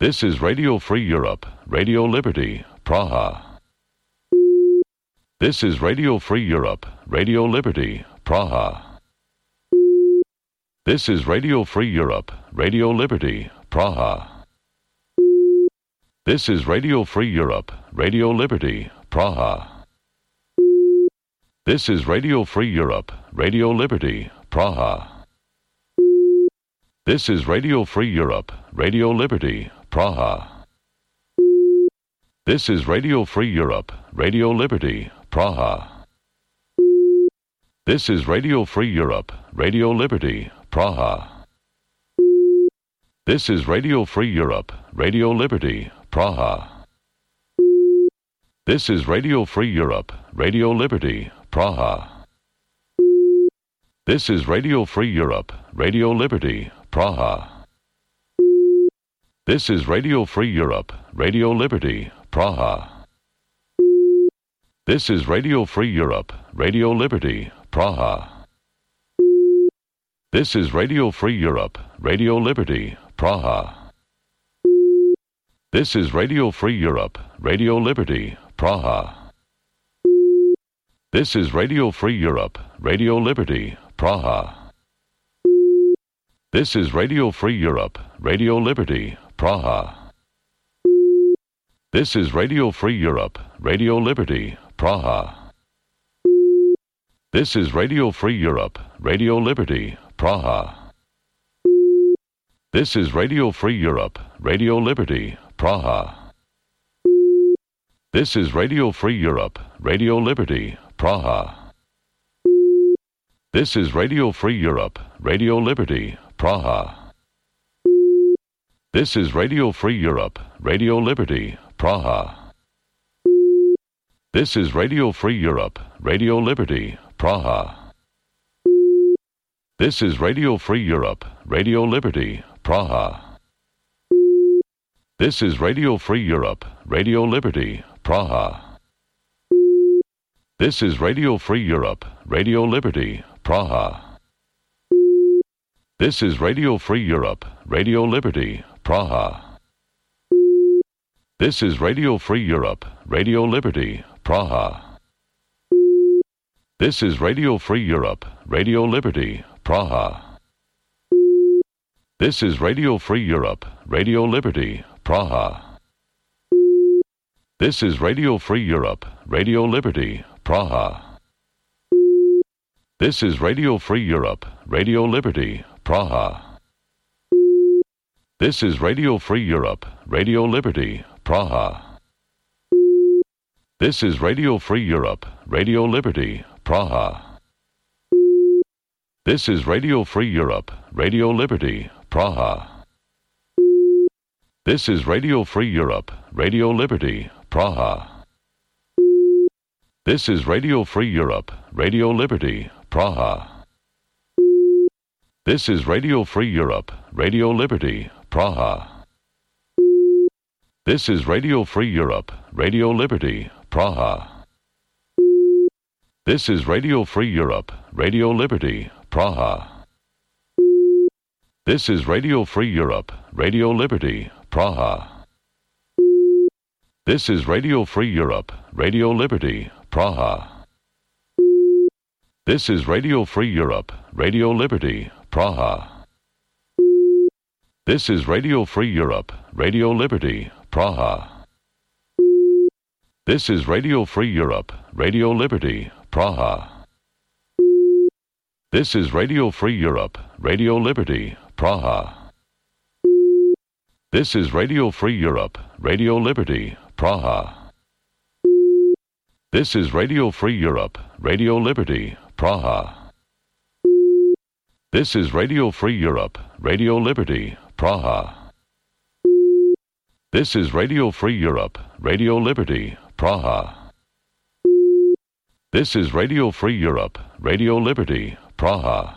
This is Radio Free Europe, Radio Liberty, Praha. This is Radio Free Europe, Radio Liberty, Praha. This is Radio Free Europe, Radio Liberty, Praha. This is Radio Free Europe, Radio Liberty, Praha. This is Radio Free Europe, Radio Liberty, Praha. This is Radio Free Europe, Radio Liberty, Praha. This is Radio Free Europe, Radio Liberty, Praha. This is Radio Free Europe, Radio Liberty, Praha. This is Radio Free Europe, Radio Liberty, Praha. This is Radio Free Europe, Radio Liberty, Praha. This is Radio Free Europe, Radio Liberty, Praha. This is Radio Free Europe, Radio Liberty, Praha. This is Radio Free Europe, Radio Liberty, Praha. This is Radio Free Europe, Radio Liberty, Praha. This is Radio Free Europe, Radio Liberty, Praha. This is Radio Free Europe, Radio Liberty, Praha. This is Radio Free Europe, Radio Liberty, Praha. This is Radio Free Europe, Radio Liberty, Praha. This is Radio Free Europe, Radio Liberty, Praha. This is Radio Free Europe, Radio Liberty, Praha. This is Radio Free Europe, Radio Liberty, Praha. This is Radio Free Europe, Radio Liberty, Praha. This is Radio Free Europe, Radio Liberty, Praha. This is Radio Free Europe, Radio Liberty, Praha. This is Radio Free Europe, Radio Liberty, Praha. This is Radio Free Europe, Radio Liberty, Praha. This is Radio Free Europe, Radio Liberty, Praha. This is Radio Free Europe, Radio Liberty, Praha. This is Radio Free Europe, Radio Liberty, Praha. This is Radio Free Europe, Radio Liberty, Praha. This is Radio Free Europe, Radio Liberty, Praha. This is Radio Free Europe, Radio Liberty, Praha. This is Radio Free Europe, Radio Liberty, Praha. This is Radio Free Europe, Radio Liberty, Praha. This is Radio Free Europe, Radio Liberty, Praha. This is Radio Free Europe, Radio Liberty, Praha. This is Radio Free Europe, Radio Liberty, Praha. This is Radio Free Europe, Radio Liberty, Praha. This is Radio Free Europe, Radio Liberty, Praha. This is Radio Free Europe, Radio Liberty, Praha. This is Radio Free Europe, Radio Liberty, Praha. This is Radio Free Europe, Radio Liberty, Praha. This is Radio Free Europe, Radio Liberty, Praha. This is Radio Free Europe, Radio Liberty, Praha. This is Radio Free Europe, Radio Liberty, Praha. This is Radio Free Europe, Radio Liberty, Praha. This is Radio Free Europe, Radio Liberty, Praha. This is Radio Free Europe, Radio Liberty, Praha. This is Radio Free Europe, Radio Liberty, Praha. This is Radio Free Europe, Radio Liberty, Praha. This is Radio Free Europe, Radio Liberty, Praha. This is Radio Free Europe, Radio Liberty, Praha.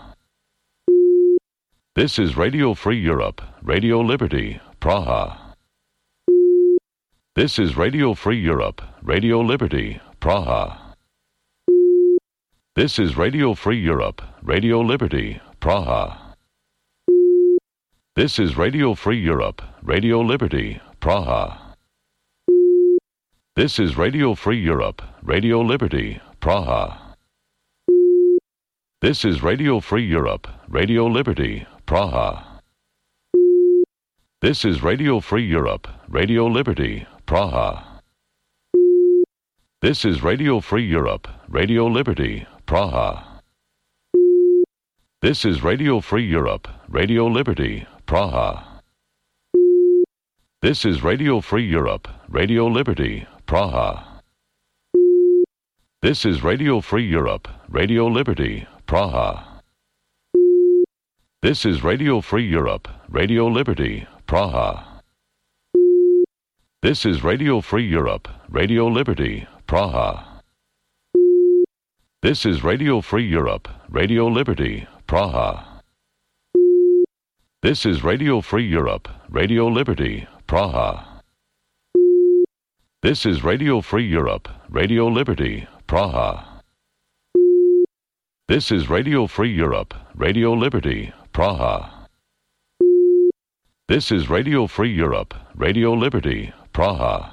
This is Radio Free Europe, Radio Liberty, Praha. This is Radio Free Europe, Radio Liberty, Praha. This is Radio Free Europe, Radio Liberty, Praha. This is Radio Free Europe, Radio Liberty, Praha. This is Radio Free Europe, Radio Liberty, Praha. This is Radio Free Europe, Radio Liberty, Praha. This is Radio Free Europe, Radio Liberty, Praha. This is Radio Free Europe, Radio Liberty, Praha. This is Radio Free Europe, Radio Liberty, Praha. This is Radio Free Europe, Radio Liberty, Praha. This is Radio Free Europe, Radio Liberty, Praha. This is Radio Free Europe, Radio Liberty, Praha. This is Radio Free Europe, Radio Liberty, Praha. This is Radio Free Europe, Radio Liberty, Praha. This is Radio Free Europe, Radio Liberty, Praha. This is Radio Free Europe, Radio Liberty, Praha. This is Radio Free Europe, Radio Liberty, Praha. This is Radio Free Europe, Radio Liberty, Praha.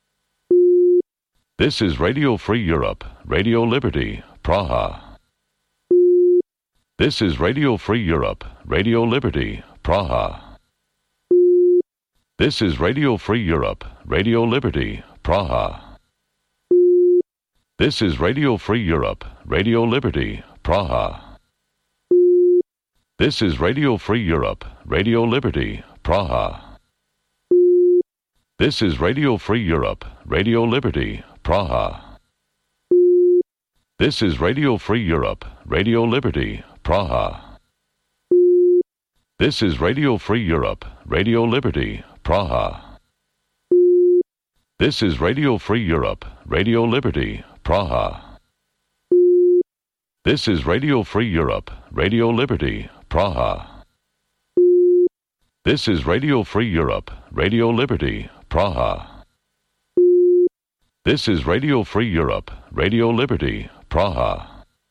This is Radio Free Europe, Radio Liberty, Praha. This is Radio Free Europe, Radio Liberty, Praha. This is Radio Free Europe, Radio Liberty, Praha. This is Radio Free Europe, Radio Liberty, Praha. This is Radio Free Europe, Radio Liberty, Praha. This is Radio Free Europe, Radio Liberty, Praha. This is Radio Free Europe, Radio Liberty, Praha. This is Radio Free Europe, Radio Liberty, Praha. This is Radio Free Europe, Radio Liberty, Praha. This is Radio Free Europe, Radio Liberty, Praha. This is Radio Free Europe, Radio Liberty, Praha. This is Radio Free Europe, Radio Liberty, Praha.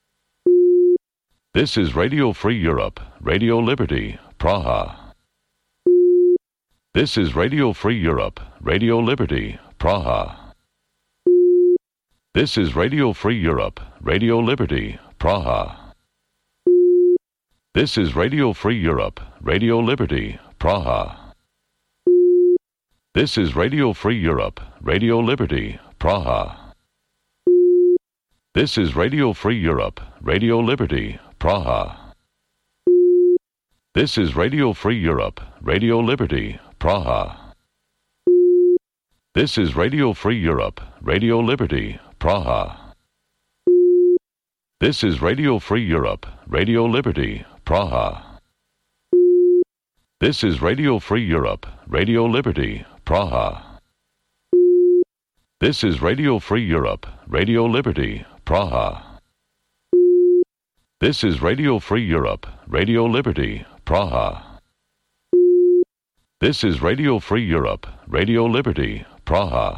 This is Radio Free Europe, Radio Liberty, Praha. This is Radio Free Europe, Radio Liberty, Praha. This is Radio Free Europe, Radio Liberty, Praha. This is Radio Free Europe, Radio Liberty, Praha. This is Radio Free Europe, Radio Liberty, Praha. This is Radio Free Europe, Radio Liberty, Praha. This is Radio Free Europe, Radio Liberty, Praha. This is Radio Free Europe, Radio Liberty, Praha. This is Radio Free Europe, Radio Liberty, Praha. This is Radio Free Europe, Radio Liberty, Praha. This is Radio Free Europe, Radio Liberty, Praha. This is Radio Free Europe, Radio Liberty, Praha. This is Radio Free Europe, Radio Liberty, Praha.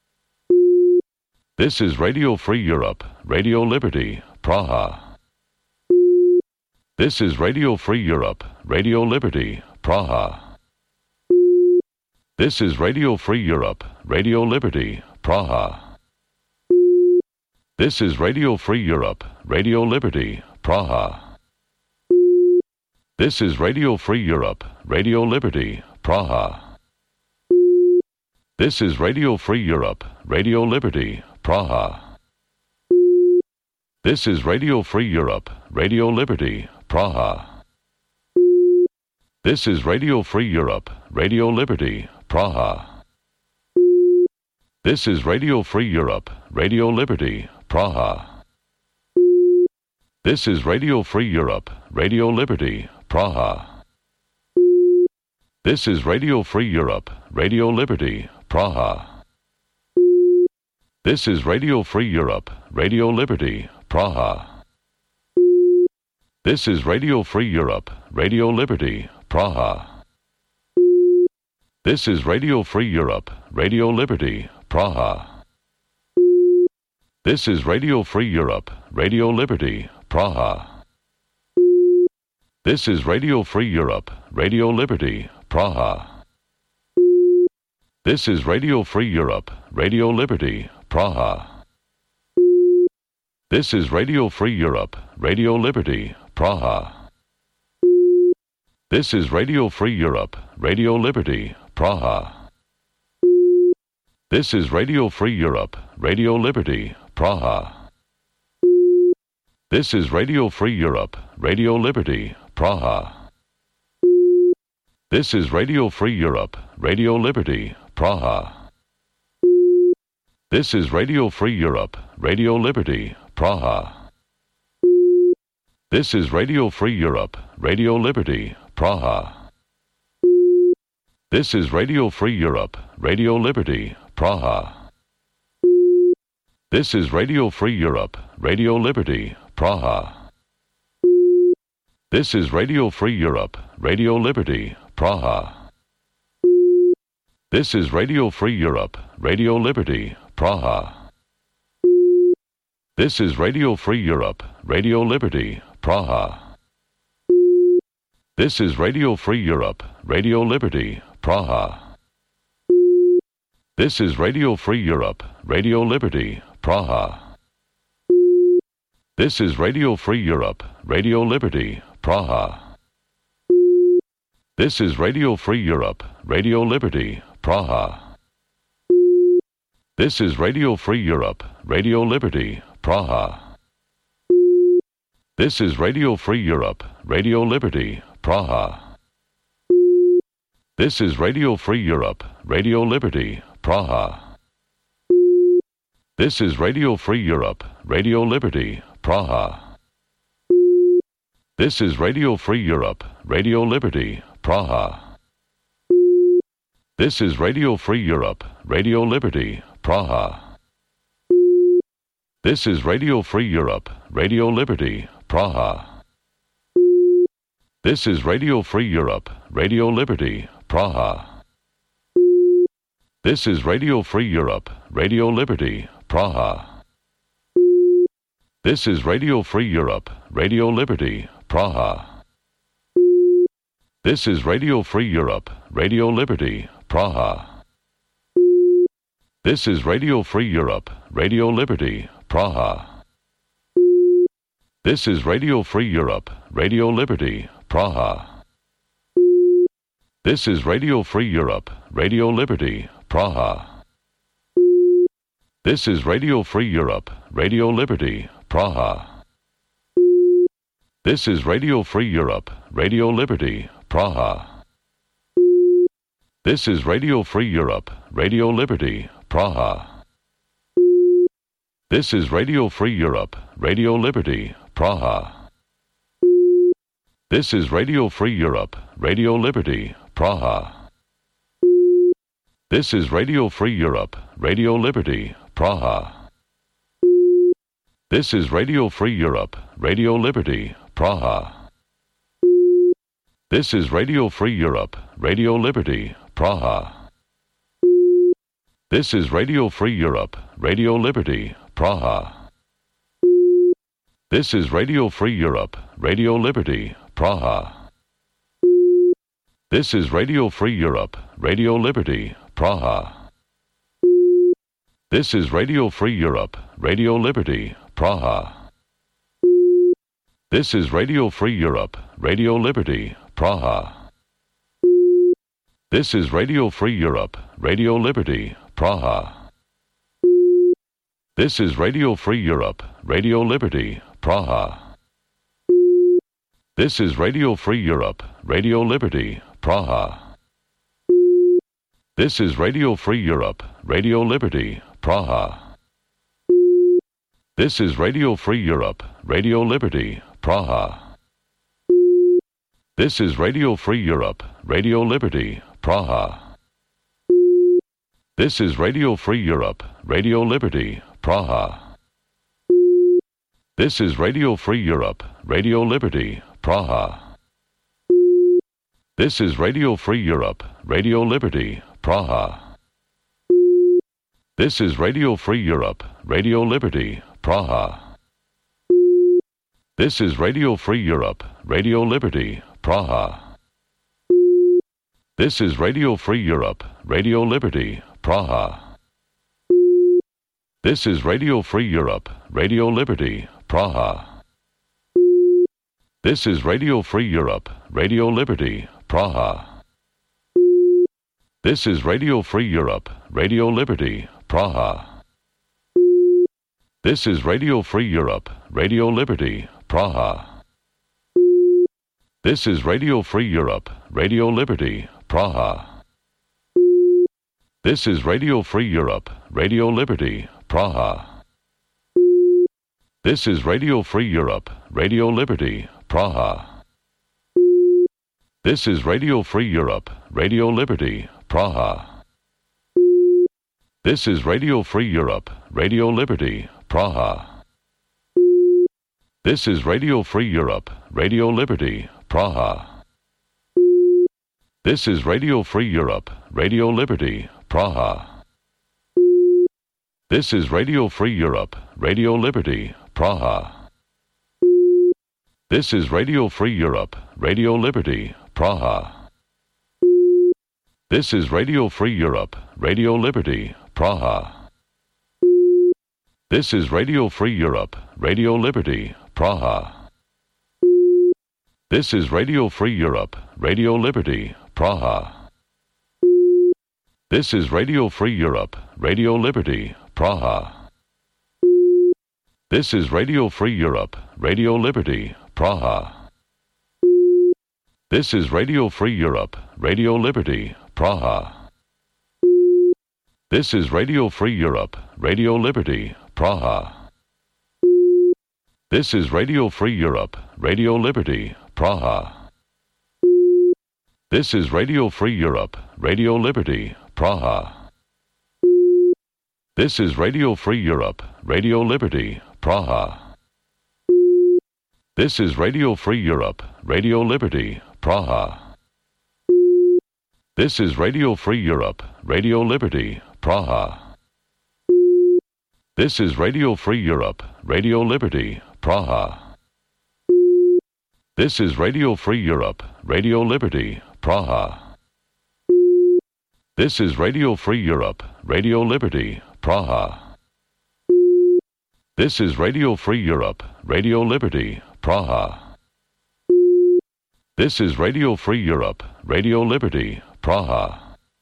This is Radio Free Europe, Radio Liberty, Praha. This is Radio Free Europe, Radio Liberty, Praha. This is Radio Free Europe, Radio Liberty, Praha. This is Radio Free Europe, Radio Liberty, Praha. This is Radio Free Europe, Radio Liberty, Praha. This is Radio Free Europe, Radio Liberty, Praha. This is Radio Free Europe, Radio Liberty, Praha. This is Radio Free Europe, Radio Liberty, Praha. This is Radio Free Europe, Radio Liberty, Praha. This is Radio Free Europe, Radio Liberty, Praha. This is Radio Free Europe, Radio Liberty, Praha. This is Radio Free Europe, Radio Liberty, Praha. This is Radio Free Europe, Radio Liberty, Praha. This is Radio Free Europe, Radio Liberty, Praha. This is Radio Free Europe, Radio Liberty, Praha. This is Radio Free Europe, Radio Liberty, Praha. This is Radio Free Europe, Radio Liberty, Praha. This is Radio Free Europe, Radio Liberty, Praha. This is Radio Free Europe, Radio Liberty, Praha. This is Radio Free Europe, Radio Liberty, Praha. This is Radio Free Europe, Radio Liberty, Praha. This is Radio Free Europe, Radio Liberty, Praha. This is Radio Free Europe, Radio Liberty, Praha. This is Radio Free Europe, Radio Liberty, Praha. This is Radio Free Europe, Radio Liberty, Praha. This is Radio Free Europe, Radio Liberty, Praha. This is Radio Free Europe, Radio Liberty, Praha. This is Radio Free Europe, Radio Liberty, Praha. This is Radio Free Europe, Radio Liberty, Praha. This is Radio Free Europe, Radio Liberty, Praha. This is Radio Free Europe, Radio Liberty, Praha. This is Radio Free Europe, Radio Liberty, Praha. This is Radio Free Europe, Radio Liberty, Praha. This is Radio Free Europe, Radio Liberty, Praha. This is Radio Free Europe, Radio Liberty, Praha. This is Radio Free Europe, Radio Liberty, Praha. This is Radio Free Europe, Radio Liberty, Praha. This is Radio Free Europe, Radio Liberty, Praha. This is Radio Free Europe, Radio Liberty, Praha. This is Radio Free Europe, Radio Liberty, Praha. This is Radio Free Europe, Radio Liberty, Praha. This is Radio Free Europe, Radio Liberty, Praha. This is Radio Free Europe, Radio Liberty, Praha. This is Radio Free Europe, Radio Liberty, Praha. This is Radio Free Europe, Radio Liberty, Praha. This is Radio Free Europe, Radio Liberty, Praha. This is Radio Free Europe, Radio Liberty, Praha. This is Radio Free Europe, Radio Liberty, Praha. This is Radio Free Europe, Radio Liberty, Praha. This is Radio Free Europe, Radio Liberty, Praha. This is Radio Free Europe, Radio Liberty, Praha. This is Radio Free Europe, Radio Liberty, Praha. This is Radio Free Europe, Radio Liberty, Praha. This is Radio Free Europe, Radio Liberty, Praha. This is Radio Free Europe, Radio Liberty, Praha. This is Radio Free Europe, Radio Liberty, Praha. This is Radio Free Europe, Radio Liberty, Praha. This is Radio Free Europe, Radio Liberty, Praha. This is Radio Free Europe, Radio Liberty, Praha. This is Radio Free Europe, Radio Liberty, Praha. This is Radio Free Europe, Radio Liberty, Praha. This is Radio Free Europe, Radio Liberty, Praha. This is Radio Free Europe, Radio Liberty, Praha. This is Radio Free Europe, Radio Liberty, Praha. This is Radio Free Europe, Radio Liberty, Praha. This is Radio Free Europe, Radio Liberty, Praha. This is Radio Free Europe, Radio Liberty, Praha. This is Radio Free Europe, Radio Liberty, Praha. This is Radio Free Europe, Radio Liberty, Praha. This is Radio Free Europe, Radio Liberty, Praha. This is Radio Free Europe, Radio Liberty, Praha. This is Radio Free Europe, Radio Liberty, Praha. This is Radio Free Europe, Radio Liberty, Praha. This is Radio Free Europe, Radio Liberty, Praha. This is Radio Free Europe, Radio Liberty, Praha. This is Radio Free Europe, Radio Liberty, Praha. This is Radio Free Europe, Radio Liberty, Praha. This is Radio Free Europe, Radio Liberty, Praha. This is Radio Free Europe, Radio Liberty, Praha. This is Radio Free Europe, Radio Liberty, Praha. This is Radio Free Europe, Radio Liberty, Praha. This is Radio Free Europe, Radio Liberty, Praha. This is Radio Free Europe, Radio Liberty, Praha. This is Radio Free Europe, Radio Liberty, Praha. This is Radio Free Europe, Radio Liberty, Praha. This is Radio Free Europe, Radio Liberty, Praha. This is Radio Free Europe, Radio Liberty, Praha. This is Radio Free Europe, Radio Liberty, Praha. This is Radio Free Europe, Radio Liberty, Praha. This is Radio Free Europe, Radio Liberty, Praha. This is Radio Free Europe, Radio Liberty, Praha. This is Radio Free Europe, Radio Liberty, Praha. This is Radio Free Europe, Radio Liberty, Praha. This is Radio Free Europe, Radio Liberty, Praha. This is Radio Free Europe, Radio Liberty, Praha. This is Radio Free Europe, Radio Liberty, Praha. This is Radio Free Europe, Radio Liberty, Praha. This is Radio Free Europe, Radio Liberty, Praha. This is Radio Free Europe, Radio Liberty, Praha. This is Radio Free Europe, Radio Liberty, Praha. This is Radio Free Europe, Radio Liberty, Praha. This is Radio Free Europe, Radio Liberty, Praha.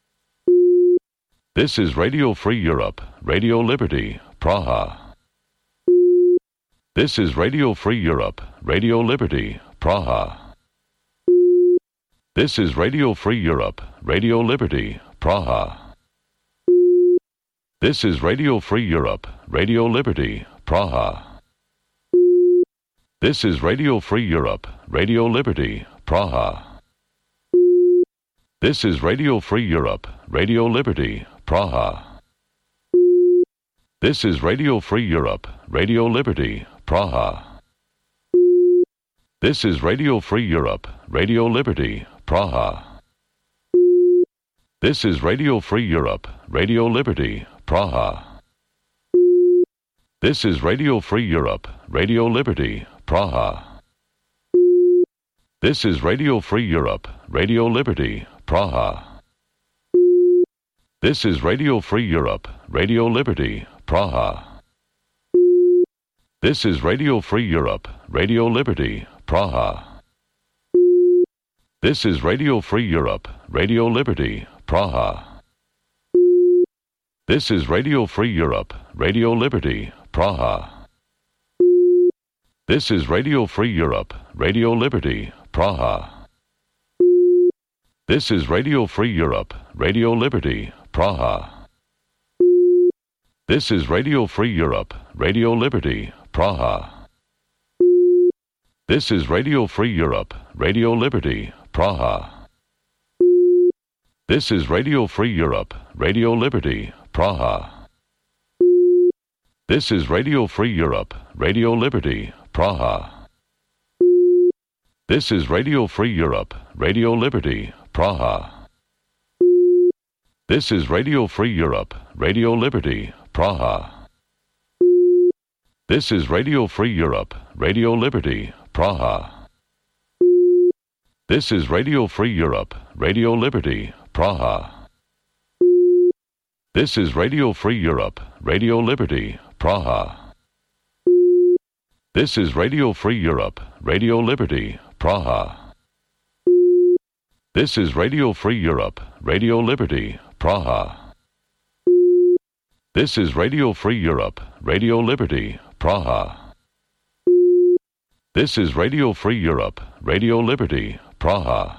This is Radio Free Europe, Radio Liberty, Praha. This is Radio Free Europe, Radio Liberty, Praha. This is Radio Free Europe, Radio Liberty, Praha. This is Radio Free Europe, Radio Liberty, Praha. This is Radio Free Europe, Radio Liberty, Praha. This is Radio Free Europe, Radio Liberty, Praha. This is Radio Free Europe, Radio Liberty, Praha. This is Radio Free Europe, Radio Liberty, Praha. This is Radio Free Europe, Radio Liberty, Praha. This is Radio Free Europe, Radio Liberty, Praha. This is Radio Free Europe, Radio Liberty, Praha. This is Radio Free Europe, Radio Liberty, Praha. This is Radio Free Europe, Radio Liberty, Praha. This is Radio Free Europe, Radio Liberty, Praha. This is Radio Free Europe, Radio Liberty, Praha. This is Radio Free Europe, Radio Liberty, Praha. This is Radio Free Europe, Radio Liberty, Praha. This is Radio Free Europe, Radio Liberty, Praha. This is Radio Free Europe, Radio Liberty, Praha. This is Radio Free Europe, Radio Liberty, Praha. This is Radio Free Europe, Radio Liberty, Praha. This is Radio Free Europe, Radio Liberty, Praha. This is Radio Free Europe, Radio Liberty, Praha. This is Radio Free Europe, Radio Liberty, Praha. This is Radio Free Europe, Radio Liberty, Praha. This is Radio Free Europe, Radio Liberty, Praha. This is Radio Free Europe, Radio Liberty, Praha. This is Radio Free Europe, Radio Liberty, Praha. This is Radio Free Europe, Radio Liberty, Praha. This is Radio Free Europe, Radio Liberty, Praha.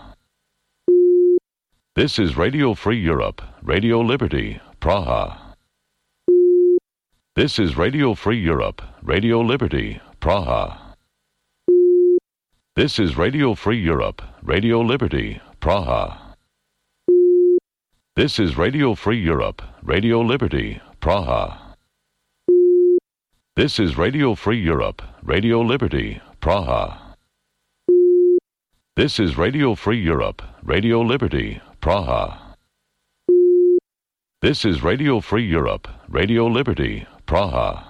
This is Radio Free Europe, Radio Liberty, Praha. This is Radio Free Europe, Radio Liberty, Praha. This is Radio Free Europe, Radio Liberty, Praha. This is Radio Free Europe, Radio Liberty, Praha. This is Radio Free Europe, Radio Liberty, Praha. This is Radio Free Europe, Radio Liberty, Praha. This is Radio Free Europe, Radio Liberty, Praha.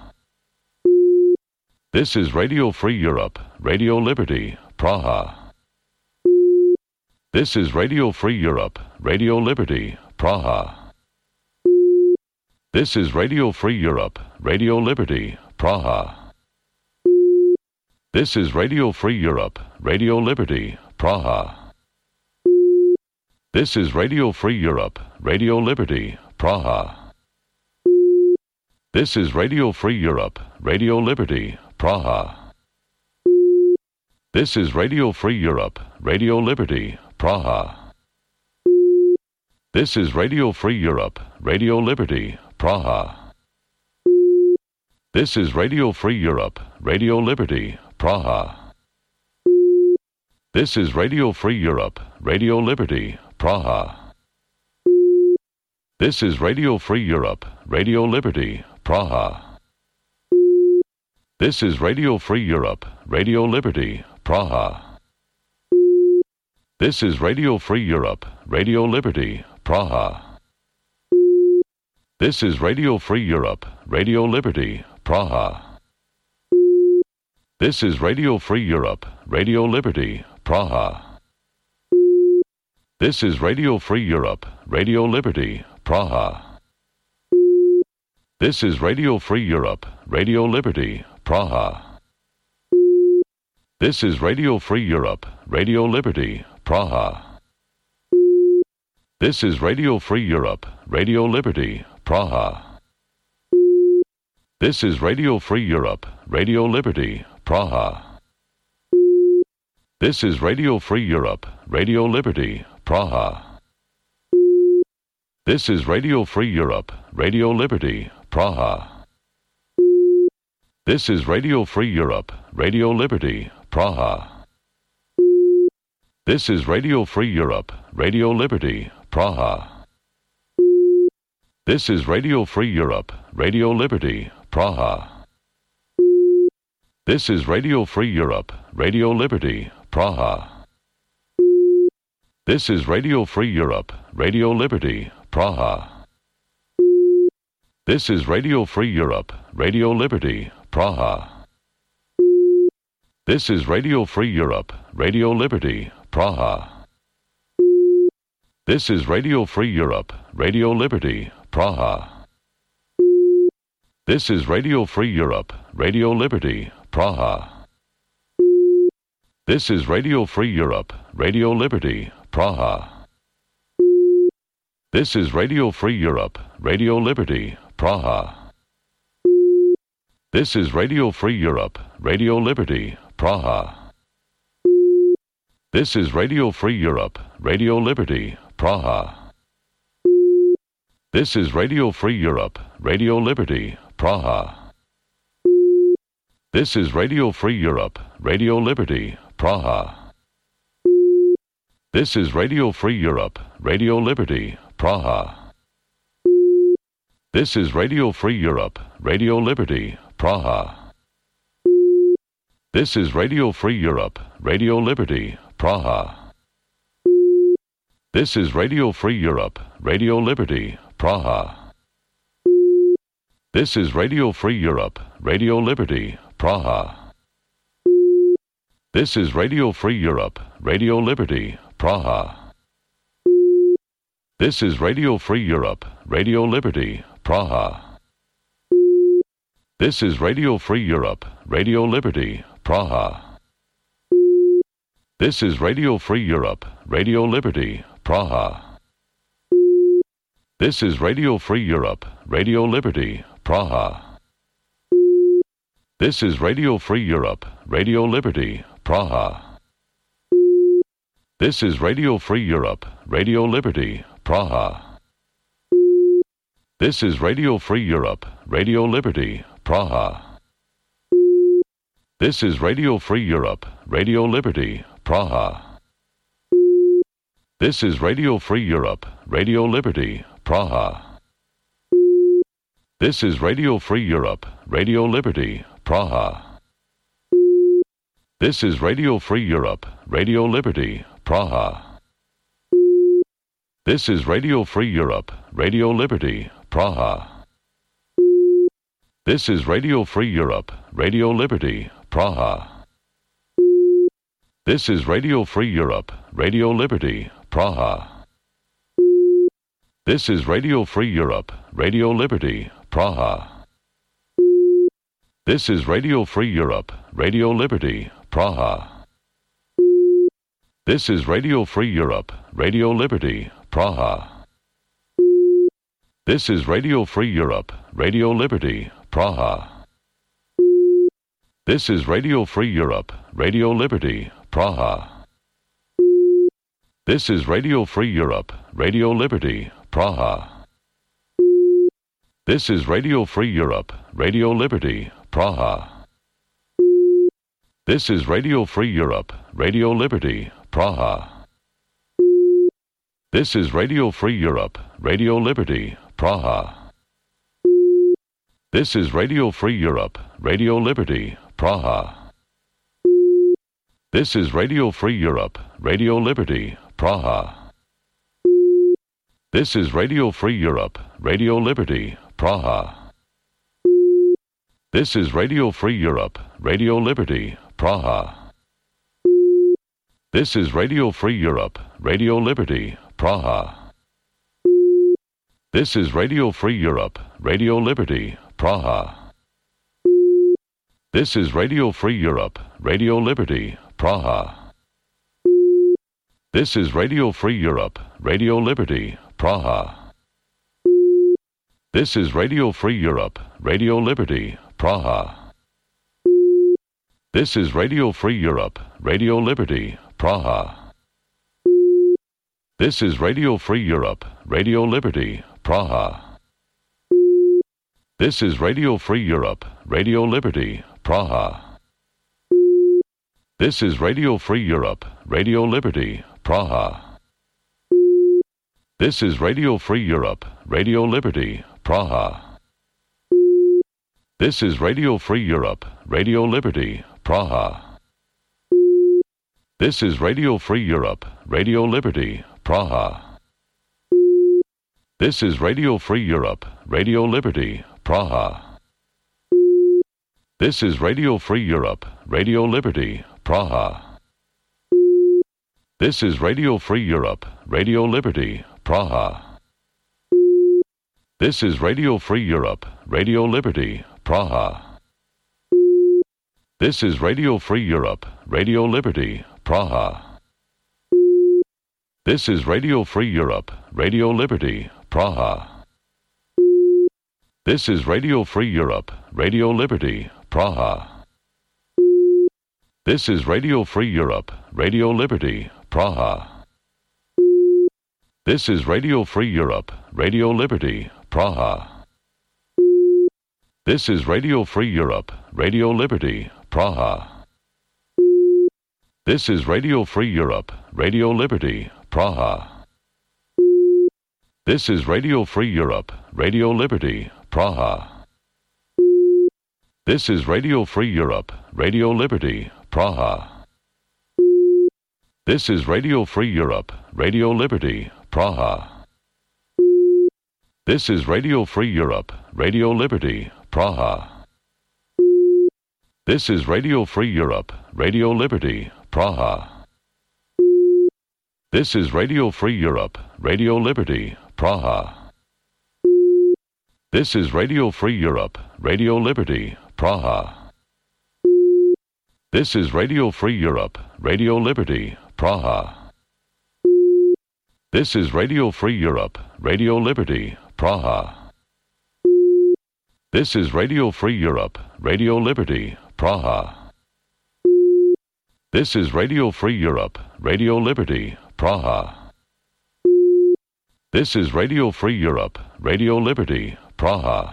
This is Radio Free Europe, Radio Liberty, Praha. This is Radio Free Europe, Radio Liberty, Praha. This is Radio Free Europe, Radio Liberty, Praha. This is Radio Free Europe, Radio Liberty, Praha. This is Radio Free Europe, Radio Liberty, Praha. This is Radio Free Europe, Radio Liberty, Praha. This is Radio Free Europe, Radio Liberty, Praha. This is Radio Free Europe, Radio Liberty, Praha. This is Radio Free Europe, Radio Liberty, Praha. This is Radio Free Europe, Radio Liberty, Praha. This is Radio Free Europe, Radio Liberty, Praha. This is Radio Free Europe, Radio Liberty, Praha. This is Radio Free Europe, Radio Liberty, Praha. This is Radio Free Europe, Radio Liberty, Praha. This is Radio Free Europe, Radio Liberty, Praha. This is Radio Free Europe, Radio Liberty, Praha. This is Radio Free Europe, Radio Liberty, Praha. This is Radio Free Europe, Radio Liberty, Praha. This is Radio Free Europe, Radio Liberty, Praha. This is Radio Free Europe, Radio Liberty, Praha. This is Radio Free Europe, Radio Liberty, Praha. This is Radio Free Europe, Radio Liberty, Praha. This is Radio Free Europe, Radio Liberty, Praha. This is Radio Free Europe, Radio Liberty, Praha. This is Radio Free Europe, Radio Liberty, Praha. This is Radio Free Europe, Radio Liberty, Praha. This is Radio Free Europe, Radio Liberty, Praha. This is Radio Free Europe, Radio Liberty, Praha. This is Radio Free Europe, Radio Liberty, Praha. This is Radio Free Europe, Radio Liberty, Praha. This is Radio Free Europe, Radio Liberty, Praha. This is Radio Free Europe, Radio Liberty, Praha. This is Radio Free Europe, Radio Liberty, Praha. This is Radio Free Europe, Radio Liberty, Praha. This is Radio Free Europe, Radio Liberty, Praha. This is Radio Free Europe, Radio Liberty, Praha. This is Radio Free Europe, Radio Liberty, Praha. This is Radio Free Europe, Radio Liberty, Praha. This is Radio Free Europe, Radio Liberty, Praha. This is Radio Free Europe, Radio Liberty, Praha. This is Radio Free Europe, Radio Liberty, Praha. This is Radio Free Europe, Radio Liberty, Praha. This is Radio Free Europe, Radio Liberty, Praha. This is Radio Free Europe, Radio Liberty, Praha. This is Radio Free Europe, Radio Liberty, Praha. This is Radio Free Europe, Radio Liberty, Praha. This is Radio Free Europe, Radio Liberty, Praha. This is Radio Free Europe, Radio Liberty, Praha. This is Radio Free Europe, Radio Liberty, Praha. This is Radio Free Europe, Radio Liberty, Praha. This is Radio Free Europe, Radio Liberty, Praha. This is Radio Free Europe, Radio Liberty, Praha. This is Radio Free Europe, Radio Liberty, Praha. This is Radio Free Europe, Radio Liberty, Praha. This is Radio Free Europe, Radio Liberty, Praha. This is Radio Free Europe, Radio Liberty, Praha. This is Radio Free Europe, Radio Liberty, Praha. This is Radio Free Europe, Radio Liberty, Praha. This is Radio Free Europe, Radio Liberty, Praha. This is Radio Free Europe, Radio Liberty, Praha. This is Radio Free Europe, Radio Liberty, Praha. This is Radio Free Europe, Radio Liberty, Praha. This is Radio Free Europe, Radio Liberty, Praha. This is Radio Free Europe, Radio Liberty, Praha. This is Radio Free Europe, Radio Liberty, Praha. This is Radio Free Europe, Radio Liberty, Praha. This is Radio Free Europe, Radio Liberty, Praha. This is Radio Free Europe, Radio Liberty, Praha. This is Radio Free Europe, Radio Liberty, Praha. This is Radio Free Europe, Radio Liberty, Praha. This is Radio Free Europe, Radio Liberty, Praha. This is Radio Free Europe, Radio Liberty, Praha. This is Radio Free Europe, Radio Liberty, Praha. This is Radio Free Europe, Radio Liberty, Praha. This is Radio Free Europe, Radio Liberty, Praha. This is Radio Free Europe, Radio Liberty, Praha. This is Radio Free Europe, Radio Liberty, Praha. This is Radio Free Europe, Radio Liberty, Praha. This is Radio Free Europe, Radio Liberty, Praha. This is Radio Free Europe, Radio Liberty, Praha. This is Radio Free Europe, Radio Liberty, Praha. This is Radio Free Europe, Radio Liberty, Praha. This is Radio Free Europe, Radio Liberty, Praha. This is Radio Free Europe, Radio Liberty, Praha. This is Radio Free Europe, Radio Liberty, Praha. This is Radio Free Europe, Radio Liberty, Praha. This is Radio Free Europe, Radio Liberty, Praha. This is Radio Free Europe, Radio Liberty, Praha. This is Radio Free Europe, Radio Liberty, Praha. This is Radio Free Europe, Radio Liberty, Praha. This is Radio Free Europe, Radio Liberty, Praha. This is Radio Free Europe, Radio Liberty, Praha. This is Radio Free Europe, Radio Liberty, Praha. This is Radio Free Europe, Radio Liberty, Praha. This is Radio Free Europe, Radio Liberty, Praha. This is Radio Free Europe, Radio Liberty, Praha. This is Radio Free Europe, Radio Liberty, Praha. This is Radio Free Europe, Radio Liberty, Praha. This is Radio Free Europe, Radio Liberty, Praha. This is Radio Free Europe, Radio Liberty, Praha. This is Radio Free Europe, Radio Liberty, Praha. This is Radio Free Europe, Radio Liberty, Praha. This is Radio Free Europe, Radio Liberty, Praha. This is Radio Free Europe, Radio Liberty, Praha. This is Radio Free Europe, Radio Liberty, Praha.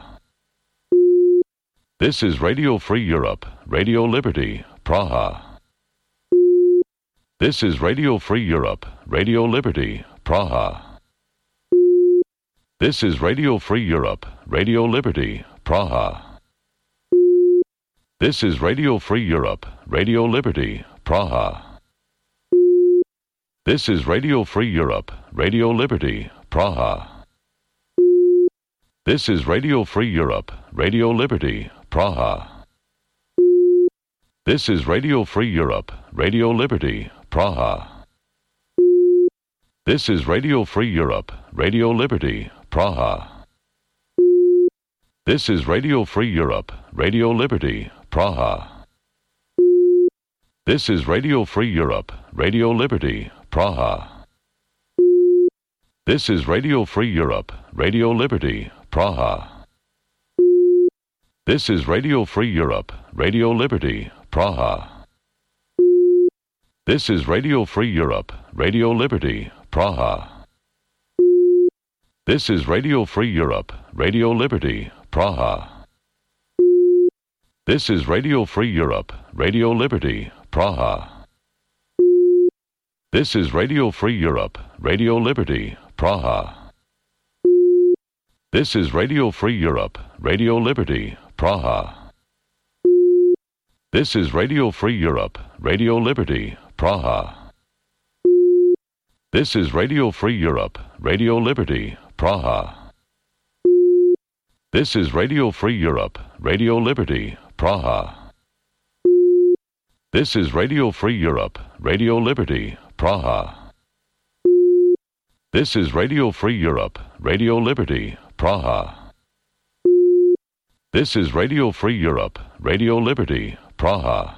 This is Radio Free Europe, Radio Liberty, Praha. This is Radio Free Europe, Radio Liberty, Praha. This is Radio Free Europe, Radio Liberty, Praha. This is Radio Free Europe, Radio Liberty, Praha. This is Radio Free Europe, Radio Liberty, Praha. This is Radio Free Europe, Radio Liberty, Praha. This is Radio Free Europe, Radio Liberty, Praha. This is Radio Free Europe, Radio Liberty, Praha. This is Radio Free Europe, Radio Liberty, Praha. This is Radio Free Europe, Radio Liberty, Praha. This is Radio Free Europe, Radio Liberty, Praha. This is Radio Free Europe, Radio Liberty, Praha. This is Radio Free Europe, Radio Liberty, Praha. This is Radio Free Europe, Radio Liberty, Praha. This is Radio Free Europe, Radio Liberty, Praha. This is Radio Free Europe, Radio Liberty, Praha. This is Radio Free Europe, Radio Liberty, Praha. This is Radio Free Europe, Radio Liberty, Praha. This is Radio Free Europe, Radio Liberty, Praha. This is Radio Free Europe, Radio Liberty, Praha. This is Radio Free Europe, Radio Liberty, Praha. This is Radio Free Europe, Radio Liberty, Praha. This is Radio Free Europe, Radio Liberty, Praha.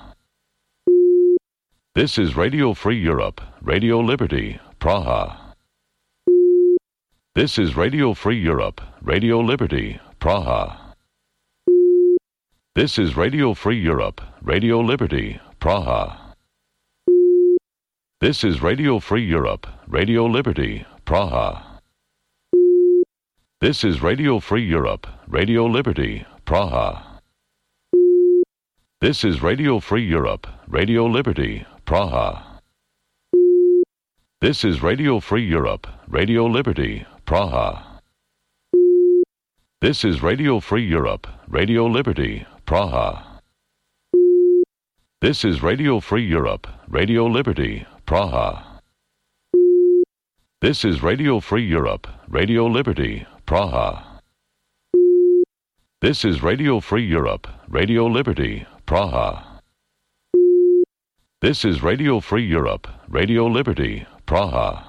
This is Radio Free Europe, Radio Liberty, Praha. This is Radio Free Europe, Radio Liberty, Praha. This is Radio Free Europe, Radio Liberty, Praha. This is Radio Free Europe, Radio Liberty, Praha. This is Radio Free Europe, Radio Liberty, Praha. This is Radio Free Europe, Radio Liberty, Praha. This is Radio Free Europe, Radio Liberty, Praha. This is Radio Free Europe, Radio Liberty, Praha. This is Radio Free Europe, Radio Liberty, Praha. This is Radio Free Europe, Radio Liberty, Praha. This is Radio Free Europe, Radio Liberty, Praha. This is Radio Free Europe, Radio Liberty, Praha.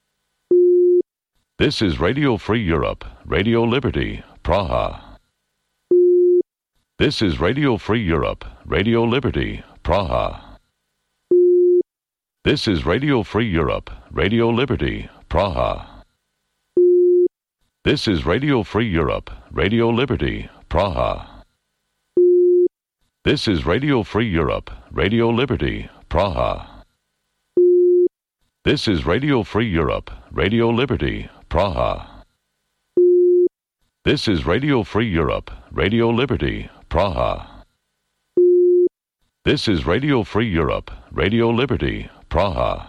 This is Radio Free Europe, Radio Liberty, Praha. This is Radio Free Europe, Radio Liberty, Praha. This is Radio Free Europe, Radio Liberty, Praha. This is Radio Free Europe, Radio Liberty, Praha. This is Radio Free Europe, Radio Liberty, Praha. This is Radio Free Europe, Radio Liberty, Praha. This is Radio Free Europe, Radio Liberty, Praha. This is Radio Free Europe, Radio Liberty, Praha.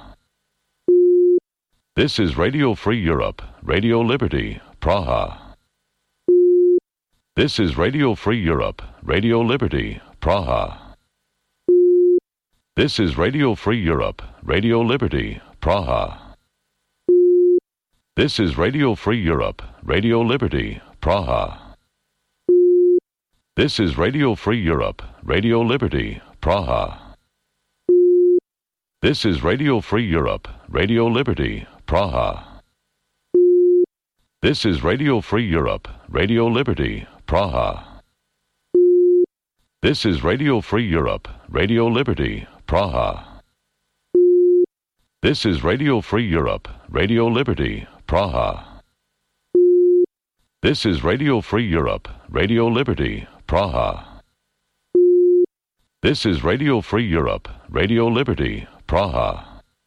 This is Radio Free Europe, Radio Liberty, Praha. This is Radio Free Europe, Radio Liberty, Praha. This is Radio Free Europe, Radio Liberty, Praha. This is Radio Free Europe, Radio Liberty, Praha. This is Radio Free Europe, Radio Liberty, Praha. This is Radio Free Europe, Radio Liberty, Praha. This is Radio Free Europe, Radio Liberty, Praha. This is Radio Free Europe, Radio Liberty, Praha. This is Radio Free Europe, Radio Liberty, Praha. This is Radio Free Europe, Radio Liberty, Praha. This is Radio Free Europe, Radio Liberty, Praha.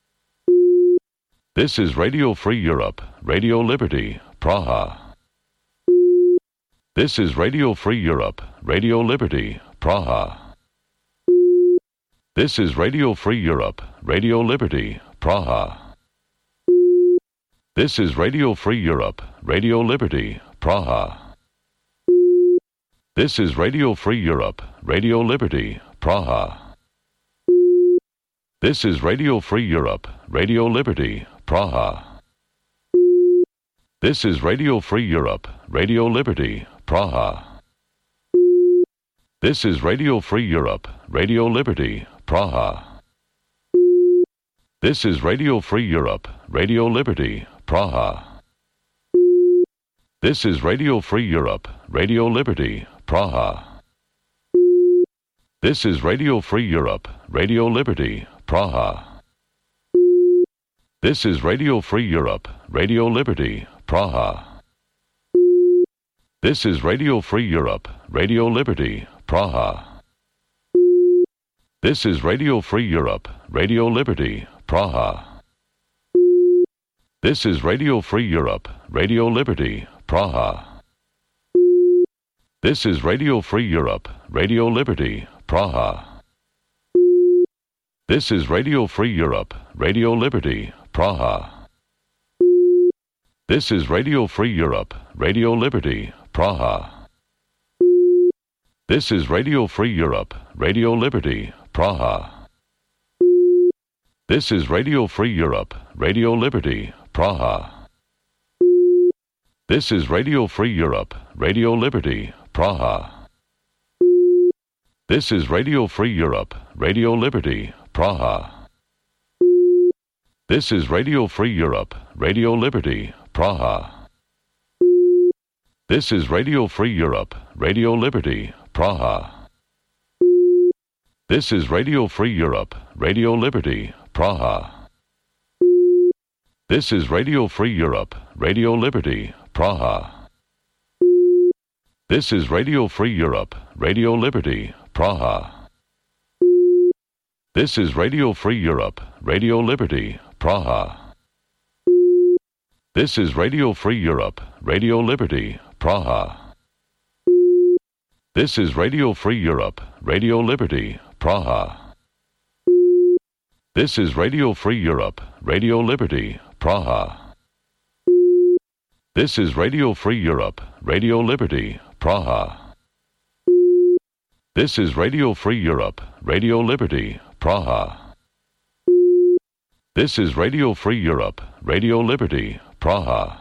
This is Radio Free Europe, Radio Liberty, Praha. This is Radio Free Europe, Radio Liberty, Praha. This is Radio Free Europe, Radio Liberty, Praha. This is Radio Free Europe, Radio Liberty, Praha. This is Radio Free Europe, Radio Liberty, Praha. This is Radio Free Europe, Radio Liberty, Praha. This is Radio Free Europe, Radio Liberty, Praha. This is Radio Free Europe, Radio Liberty, Praha. This is Radio Free Europe, Radio Liberty, Praha. This is Radio Free Europe, Radio Liberty, Praha. This is Radio Free Europe, Radio Liberty, Praha. This is Radio Free Europe, Radio Liberty, Praha. This is Radio Free Europe, Radio Liberty, Praha. This is Radio Free Europe, Radio Liberty, Praha. This is Radio Free Europe, Radio Liberty, Praha. This is Radio Free Europe, Radio Liberty, Praha. This is Radio Free Europe, Radio Liberty, Praha. This is Radio Free Europe, Radio Liberty, Praha. This is Radio Free Europe, Radio Liberty, Praha. This is Radio Free Europe, Radio Liberty, Praha. This is Radio Free Europe, Radio Liberty, Praha. This is Radio Free Europe, Radio Liberty, Praha. This is Radio Free Europe, Radio Liberty, Praha. This is Radio Free Europe, Radio Liberty, Praha. This is Radio Free Europe, Radio Liberty, Praha. This is Radio Free Europe, Radio Liberty, Praha. This is Radio Free Europe, Radio Liberty, Praha. This is Radio Free Europe, Radio Liberty, Praha. This is Radio Free Europe, Radio Liberty, Praha. This is Radio Free Europe, Radio Liberty, Praha. This is Radio Free Europe, Radio Liberty, Praha. This is Radio Free Europe, Radio Liberty, Praha. This is Radio Free Europe, Radio Liberty, Praha. This is Radio Free Europe, Radio Liberty, Praha.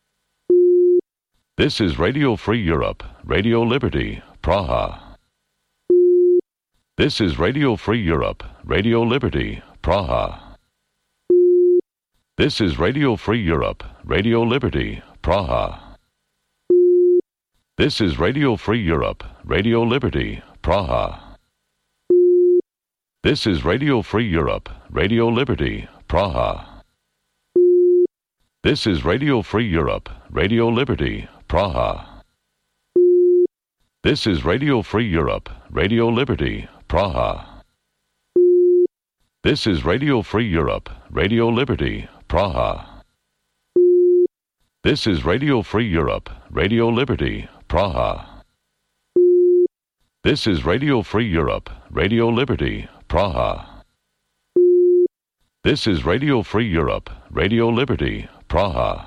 This is Radio Free Europe, Radio Liberty, Praha. This is Radio Free Europe, Radio Liberty, Praha. This is Radio Free Europe, Radio Liberty, Praha. This is Radio Free Europe, Radio Liberty, Praha. This is Radio Free Europe, Radio Liberty, Praha. This is Radio Free Europe, Radio Liberty, Praha. This is Radio Free Europe, Radio Liberty, Praha. This is Radio Free Europe, Radio Liberty, Praha. This is Radio Free Europe, Radio Liberty, Praha. This is Radio Free Europe, Radio Liberty, Praha. This is Radio Free Europe, Radio Liberty, Praha.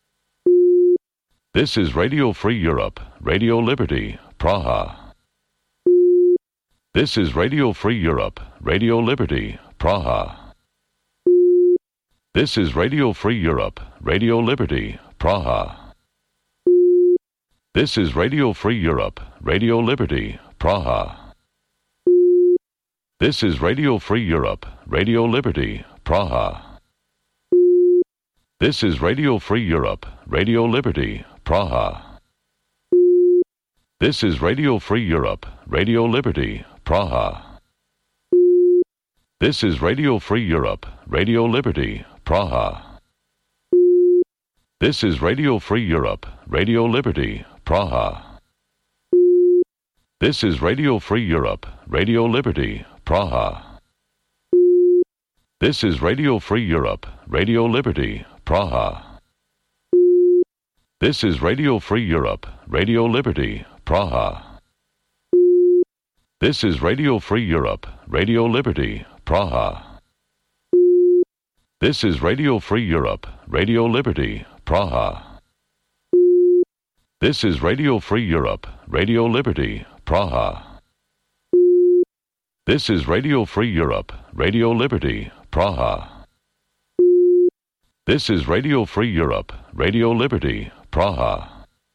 This is Radio Free Europe, Radio Liberty, Praha. This is Radio Free Europe, Radio Liberty, Praha. This is Radio Free Europe, Radio Liberty, Praha. This is Radio Free Europe, Radio Liberty, Praha. This is Radio Free Europe, Radio Liberty, Praha. This is Radio Free Europe, Radio Liberty, Praha. This is Radio Free Europe, Radio Liberty, Praha. This is Radio Free Europe, Radio Liberty, Praha. This is Radio Free Europe, Radio Liberty, Praha. This is Radio Free Europe, Radio Liberty, Praha. This is Radio Free Europe, Radio Liberty, Praha. This is Radio Free Europe, Radio Liberty, Praha. This is Radio Free Europe, Radio Liberty, Praha. This is Radio Free Europe, Radio Liberty, Praha. This is Radio Free Europe, Radio Liberty, Praha. This is Radio Free Europe, Radio Liberty, Praha. This is Radio Free Europe, Radio Liberty, Praha.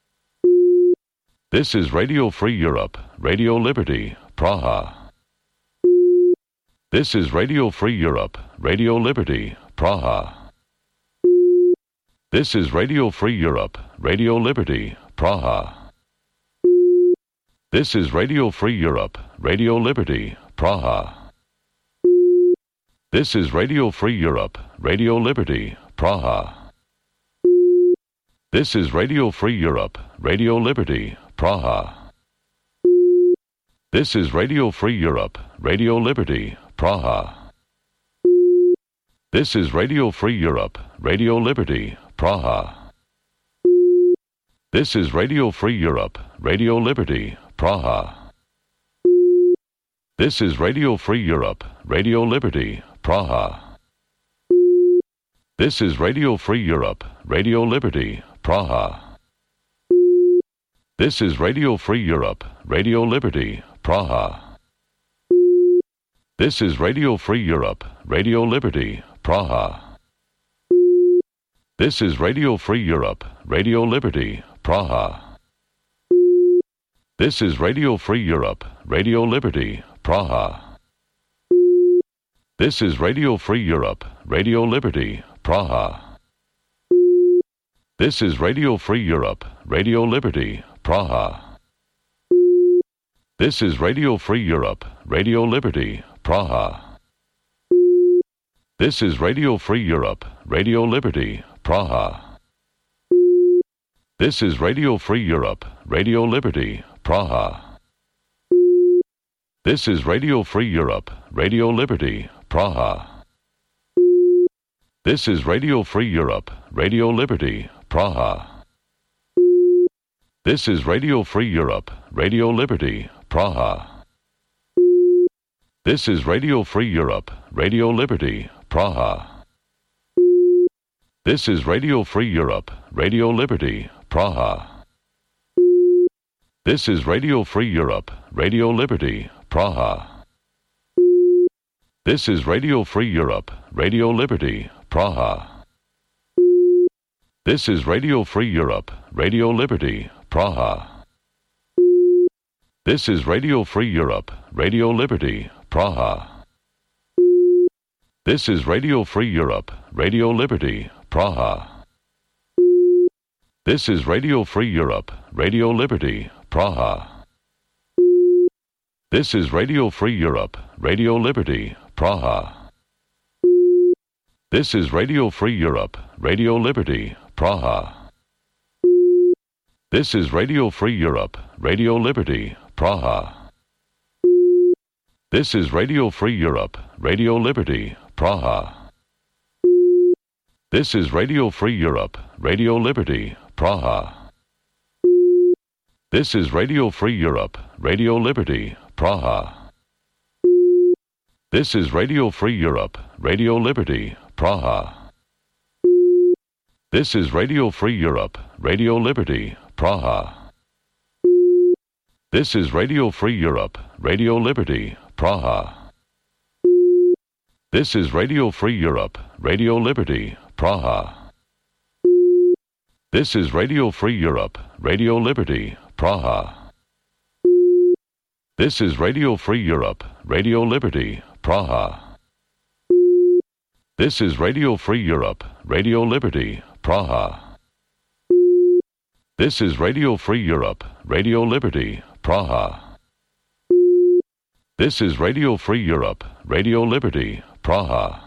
This is Radio Free Europe, Radio Liberty, Praha. This is Radio Free Europe, Radio Liberty, Praha. This is Radio Free Europe, Radio Liberty, Praha. This is Radio Free Europe, Radio Liberty, Praha. This is Radio Free Europe, Radio Liberty, Praha. This is Radio Free Europe, Radio Liberty, Praha. This is Radio Free Europe, Radio Liberty, Praha. This is Radio Free Europe, Radio Liberty, Praha. This is Radio Free Europe, Radio Liberty, Praha. This is Radio Free Europe, Radio Liberty, Praha. This is Radio Free Europe, Radio Liberty, Praha. This is Radio Free Europe, Radio Liberty, Praha. This is Radio Free Europe, Radio Liberty, Praha. This is Radio Free Europe, Radio Liberty, Praha. This is Radio Free Europe, Radio Liberty, Praha. This is Radio Free Europe, Radio Liberty, Praha. This is Radio Free Europe, Radio Liberty, Praha. This is Radio Free Europe, Radio Liberty, Praha. This is Radio Free Europe, Radio Liberty, Praha. This is Radio Free Europe, Radio Liberty, Praha. This is Radio Free Europe, Radio Liberty, Praha. This is Radio Free Europe, Radio Liberty, Praha. This is Radio Free Europe, Radio Liberty, Praha. This is Radio Free Europe, Radio Liberty, Praha. This is Radio Free Europe, Radio Liberty, Praha. This is Radio Free Europe, Radio Liberty, Praha. This is Radio Free Europe, Radio Liberty, Praha. This is Radio Free Europe, Radio Liberty, Praha. This is Radio Free Europe, Radio Liberty, Praha. This is Radio Free Europe, Radio Liberty, Praha. This is Radio Free Europe, Radio Liberty, Praha. This is Radio Free Europe, Radio Liberty, Praha. This is Radio Free Europe, Radio Liberty, Praha. This is Radio Free Europe, Radio Liberty, Praha. This is Radio Free Europe, Radio Liberty, Praha. This is Radio Free Europe, Radio Liberty, Praha. This is Radio Free Europe, Radio Liberty, Praha. This is Radio Free Europe, Radio Liberty, Praha. This is Radio Free Europe, Radio Liberty, Praha. This is Radio Free Europe, Radio Liberty, Praha. This is Radio Free Europe, Radio Liberty, Praha. This is Radio Free Europe, Radio Liberty, Praha. This is Radio Free Europe, Radio Liberty, Praha. This is Radio Free Europe, Radio Liberty, Praha. This is Radio Free Europe, Radio Liberty, Praha. This is Radio Free Europe, Radio Liberty, Praha.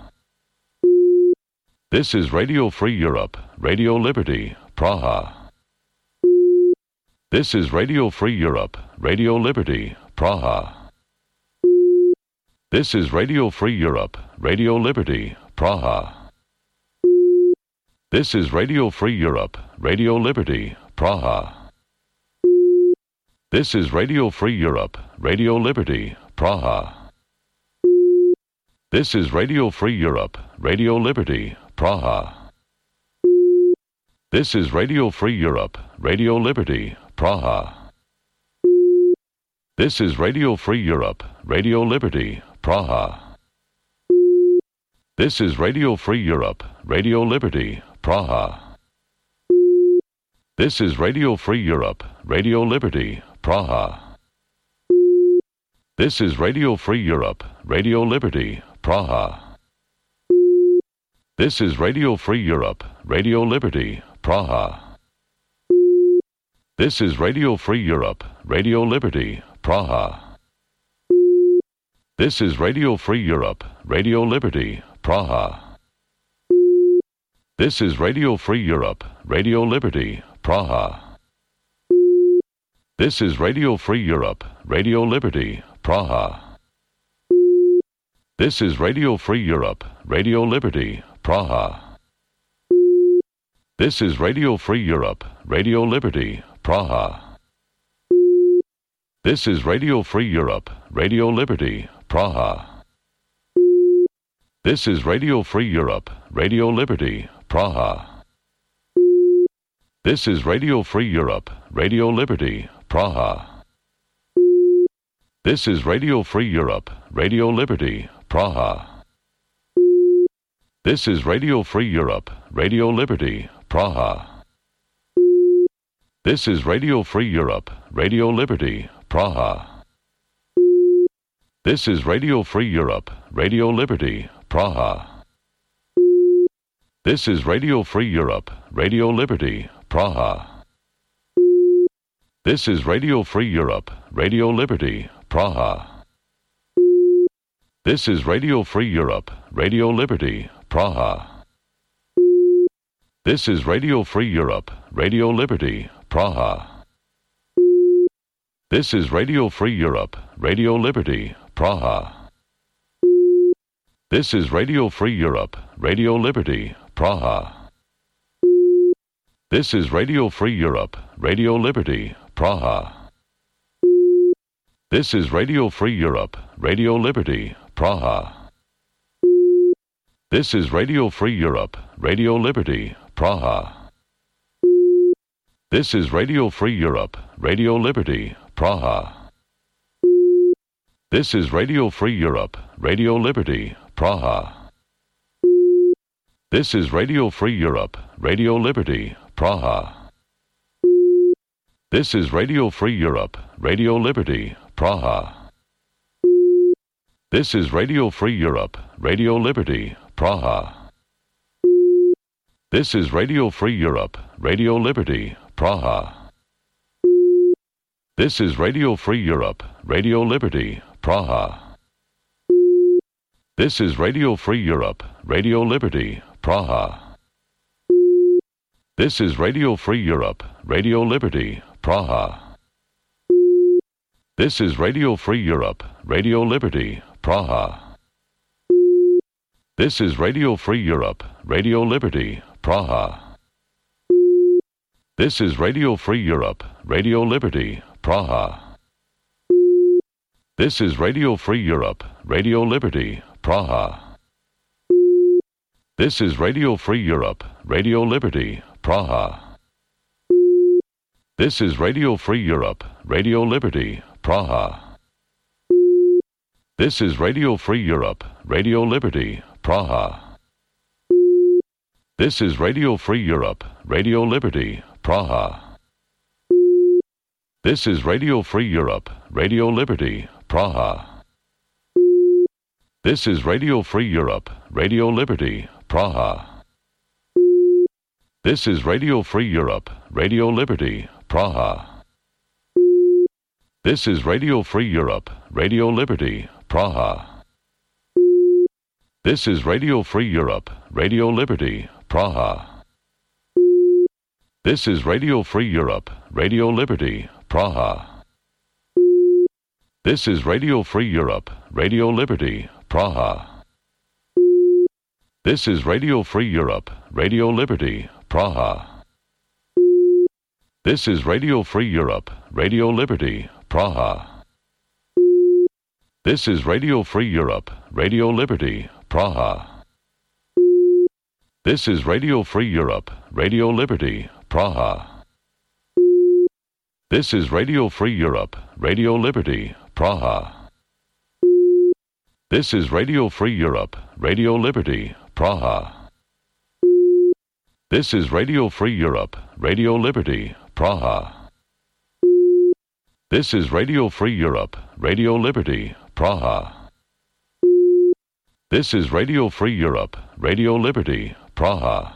This is Radio Free Europe, Radio Liberty, Praha. This is Radio Free Europe, Radio Liberty, Praha. This is Radio Free Europe, Radio Liberty, Praha. This is Radio Free Europe, Radio Liberty, Praha. This is Radio Free Europe, Radio Liberty, Praha. This is Radio Free Europe, Radio Liberty, Praha. This is Radio Free Europe, Radio Liberty, Praha. This is Radio Free Europe, Radio Liberty, Praha. This is Radio Free Europe, Radio Liberty, Praha. This is Radio Free Europe, Radio Liberty, Praha. This is Radio Free Europe, Radio Liberty, Praha. This is Radio Free Europe, Radio Liberty, Praha. This is Radio Free Europe, Radio Liberty, Praha. This is Radio Free Europe, Radio Liberty, Praha. This is Radio Free Europe, Radio Liberty, Praha. This is Radio Free Europe, Radio Liberty, Praha. This is Radio Free Europe, Radio Liberty, Praha. This is Radio Free Europe, Radio Liberty, Praha. This is Radio Free Europe, Radio Liberty, Praha. This is Radio Free Europe, Radio Liberty, Praha. This is Radio Free Europe, Radio Liberty, Praha. This is Radio Free Europe, Radio Liberty, Praha. This is Radio Free Europe, Radio Liberty, Praha. This is Radio Free Europe, Radio Liberty, Praha. This is Radio Free Europe, Radio Liberty, Praha. This is Radio Free Europe, Radio Liberty, Praha. This is Radio Free Europe, Radio Liberty, Praha. This is Radio Free Europe, Radio Liberty, Praha. This is Radio Free Europe, Radio Liberty, Praha. This is Radio Free Europe, Radio Liberty, Praha. This is Radio Free Europe, Radio Liberty, Praha. This is Radio Free Europe, Radio Liberty, Praha. This is Radio Free Europe, Radio Liberty, Praha. This is Radio Free Europe, Radio Liberty, Praha. This is Radio Free Europe, Radio Liberty, Praha. This is Radio Free Europe, Radio Liberty, Praha. This is Radio Free Europe, Radio Liberty, Praha. This is Radio Free Europe, Radio Liberty, Praha. This is Radio Free Europe, Radio Liberty, Praha. This is Radio Free Europe, Radio Liberty, Praha. This is Radio Free Europe, Radio Liberty, Praha. This is Radio Free Europe, Radio Liberty, Praha. This is Radio Free Europe, Radio Liberty, Praha. This is Radio Free Europe, Radio Liberty, Praha. This is Radio Free Europe, Radio Liberty, Praha. This is Radio Free Europe, Radio Liberty, Praha. This is Radio Free Europe, Radio Liberty, Praha. This is Radio Free Europe, Radio Liberty, Praha. This is Radio Free Europe, Radio Liberty, Praha. This is Radio Free Europe, Radio Liberty, Praha. This is Radio Free Europe, Radio Liberty, Praha. This is Radio Free Europe, Radio Liberty, Praha. This is Radio Free Europe, Radio Liberty, Praha. This is Radio Free Europe, Radio Liberty, Praha. This is Radio Free Europe, Radio Liberty, Praha. This is Radio Free Europe, Radio Liberty, Praha. This is Radio Free Europe, Radio Liberty, Praha. This is Radio Free Europe, Radio Liberty, Praha. This is Radio Free Europe, Radio Liberty, Praha. This is Radio Free Europe, Radio Liberty, Praha. This is Radio Free Europe, Radio Liberty, Praha. This is Radio Free Europe, Radio Liberty, Praha. This is Radio Free Europe, Radio Liberty, Praha. This is Radio Free Europe, Radio Liberty, Praha. This is Radio Free Europe, Radio Liberty, Praha. This is Radio Free Europe, Radio Liberty, Praha. This is Radio Free Europe, Radio Liberty, Praha.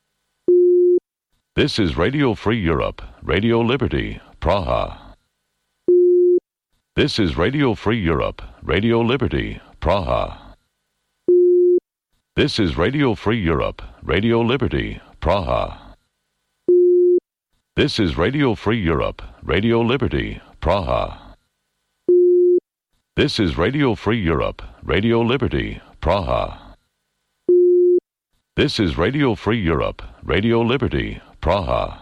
This is Radio Free Europe, Radio Liberty, Praha. This is Radio Free Europe, Radio Liberty, Praha. This is Radio Free Europe, Radio Liberty, Praha. This is Radio Free Europe, Radio Liberty, Praha. This is Radio Free Europe, Radio Liberty, Praha. This is Radio Free Europe, Radio Liberty, Praha.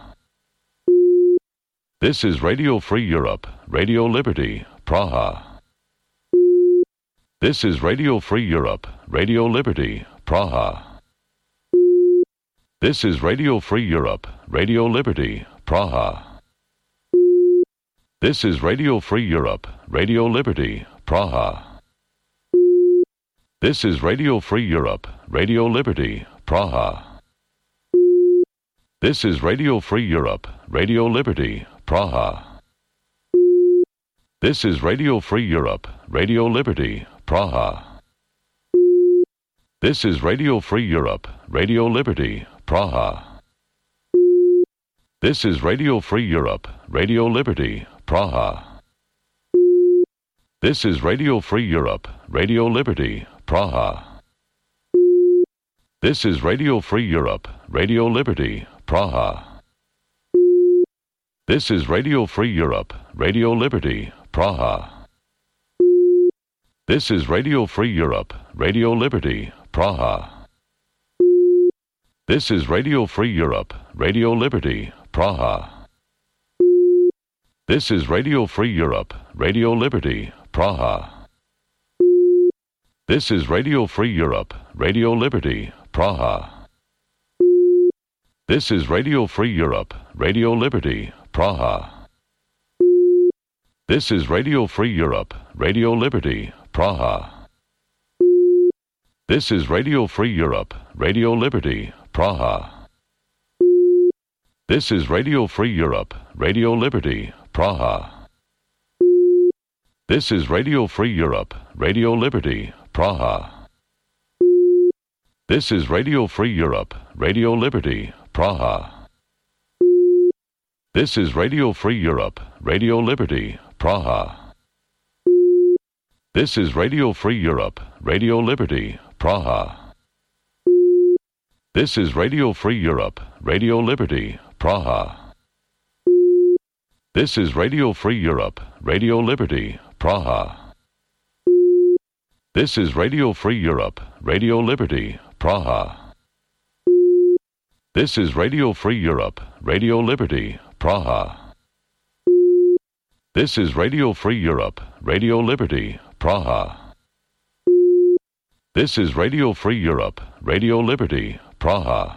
This is Radio Free Europe, Radio Liberty, Praha. This is Radio Free Europe, Radio Liberty, Praha. This is Radio Free Europe, Radio Liberty, Praha. This is Radio Free Europe, Radio Liberty, Praha. This is Radio Free Europe, Radio Liberty, Praha. This is Radio Free Europe, Radio Liberty, Praha. This is Radio Free Europe, Radio Liberty, Praha. This is Radio Free Europe, Radio Liberty, Praha. This is Radio Free Europe, Radio Liberty, Praha. This is Radio Free Europe, Radio Liberty, Praha. This is Radio Free Europe, Radio Liberty, Praha. This is Radio Free Europe, Radio Liberty, Praha. This is Radio Free Europe, Radio Liberty, Praha. This is Radio Free Europe, Radio Liberty, Praha. This is Radio Free Europe, Radio Liberty, Praha. This is Radio Free Europe, Radio Liberty, Praha. This is Radio Free Europe, Radio Liberty, Praha. This is Radio Free Europe, Radio Liberty, Praha. This is Radio Free Europe, Radio Liberty, Praha. This is Radio Free Europe, Radio Liberty, Praha. This is Radio Free Europe, Radio Liberty, Praha. This is Radio Free Europe, Radio Liberty, Praha. This is Radio Free Europe, Radio Liberty, Praha. This is Radio Free Europe, Radio Liberty, Praha. This is Radio Free Europe, Radio Liberty, Praha. This is Radio Free Europe, Radio Liberty, Praha. This is Radio Free Europe, Radio Liberty, Praha. This is Radio Free Europe, Radio Liberty, Praha. This is Radio Free Europe, Radio Liberty, Praha. This is Radio Free Europe, Radio Liberty, Praha.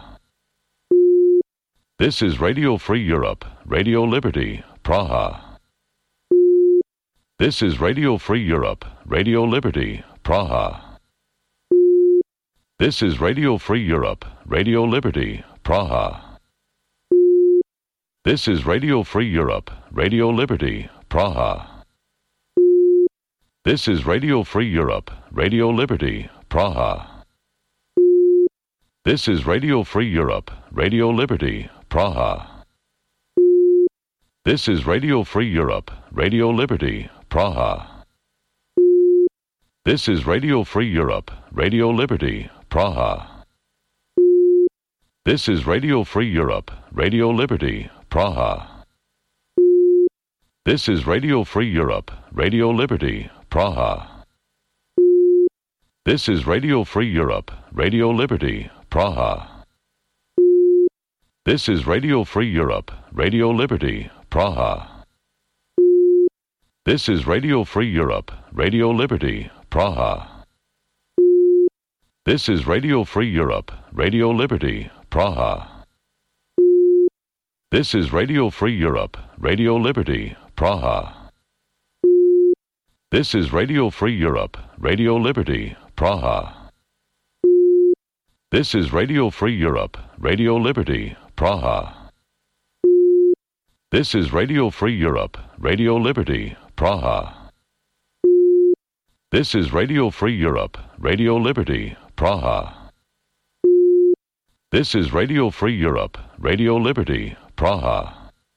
This is Radio Free Europe, Radio Liberty, Praha. This is Radio Free Europe, Radio Liberty, Praha. This is Radio Free Europe, Radio Liberty, Praha. This is Radio Free Europe, Radio Liberty, Praha. This is Radio Free Europe, Radio Liberty, Praha. This is Radio Free Europe, Radio Liberty, Praha. This is Radio Free Europe, Radio Liberty, Praha. This is Radio Free Europe, Radio Liberty, Praha. This is Radio Free Europe, Radio Liberty, Praha. This is Radio Free Europe, Radio Liberty, Praha. This is Radio Free Europe, Radio Liberty, Praha. This is Radio Free Europe, Radio Liberty, Praha. This is Radio Free Europe, Radio Liberty, Praha. This is Radio Free Europe, Radio Liberty, Praha. This is Radio Free Europe, Radio Liberty, Praha. This is Radio Free Europe, Radio Liberty, Praha. This is Radio Free Europe, Radio Liberty, Praha. This is Radio Free Europe, Radio Liberty, Praha. This is Radio Free Europe, Radio Liberty, Praha. This is Radio Free Europe, Radio Liberty, Praha.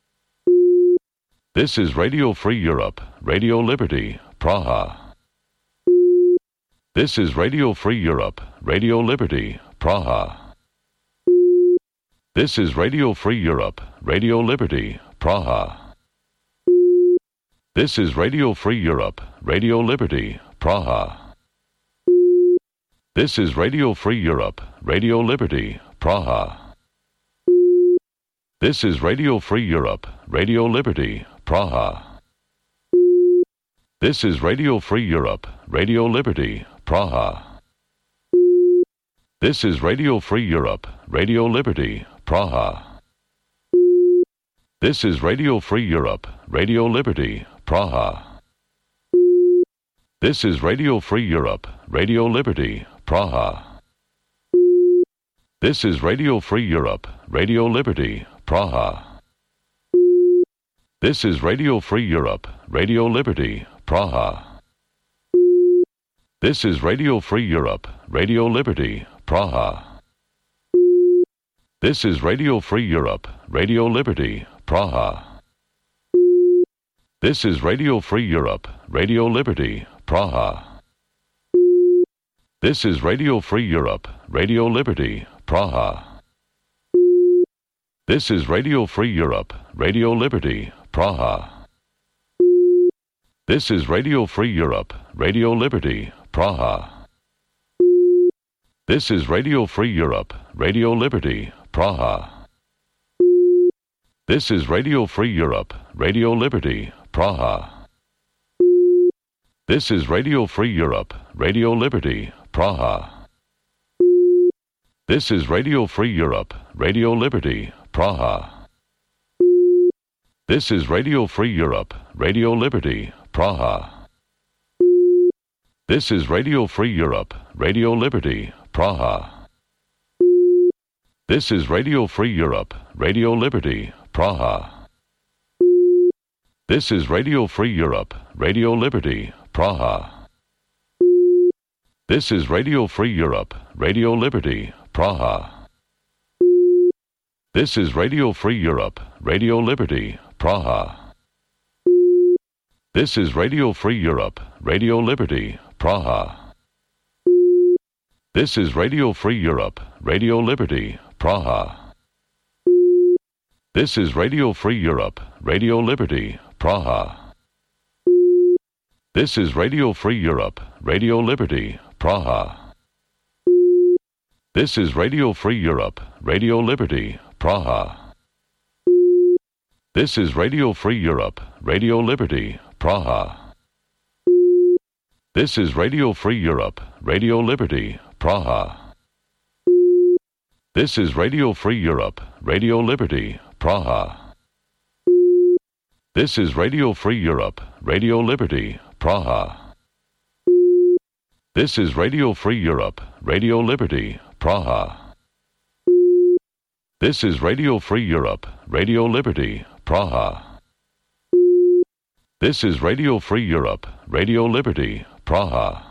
This is Radio Free Europe, Radio Liberty, Praha. This is Radio Free Europe, Radio Liberty, Praha. This is Radio Free Europe, Radio Liberty, Praha. This is Radio Free Europe, Radio Liberty, Praha. This is Radio Free Europe, Radio Liberty, Praha. This is Radio Free Europe, Radio Liberty, Praha. This is Radio Free Europe, Radio Liberty, Praha. This is Radio Free Europe, Radio Liberty, Praha. This is Radio Free Europe, Radio Liberty, Praha. This is Radio Free Europe, Radio Liberty, Praha. This is Radio Free Europe, Radio Liberty, Praha. This is Radio Free Europe, Radio Liberty, Praha. This is Radio Free Europe, Radio Liberty, Praha. This is Radio Free Europe, Radio Liberty, Praha. This is Radio Free Europe, Radio Liberty, Praha. This is Radio Free Europe, Radio Liberty, Praha. This is Radio Free Europe, Radio Liberty, Praha. This is Radio Free Europe, Radio Liberty, Praha. This is Radio Free Europe, Radio Liberty, Praha. This is Radio Free Europe, Radio Liberty, Praha. This is Radio Free Europe, Radio Liberty, Praha. This is Radio Free Europe, Radio Liberty, Praha. This is Radio Free Europe, Radio Liberty, Praha. This is Radio Free Europe, Radio Liberty, Praha. This is Radio Free Europe, Radio Liberty, Praha. This is Radio Free Europe, Radio Liberty, Praha. This is Radio Free Europe, Radio Liberty, Praha. This is Radio Free Europe, Radio Liberty, Praha. This is Radio Free Europe, Radio Liberty, Praha. This is Radio Free Europe, Radio Liberty, Praha. This is Radio Free Europe, Radio Liberty, Praha. This is Radio Free Europe, Radio Liberty, Praha. This is Radio Free Europe, Radio Liberty, Praha. This is Radio Free Europe, Radio Liberty, Praha. This is Radio Free Europe, Radio Liberty, Praha. This is Radio Free Europe, Radio Liberty, Praha. This is Radio Free Europe, Radio Liberty, Praha. This is Radio Free Europe, Radio Liberty, Praha. This is Radio Free Europe, Radio Liberty, Praha. This is Radio Free Europe, Radio Liberty, Praha.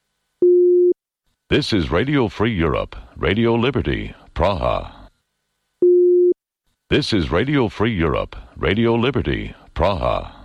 This is Radio Free Europe, Radio Liberty, Praha. This is Radio Free Europe, Radio Liberty, Praha.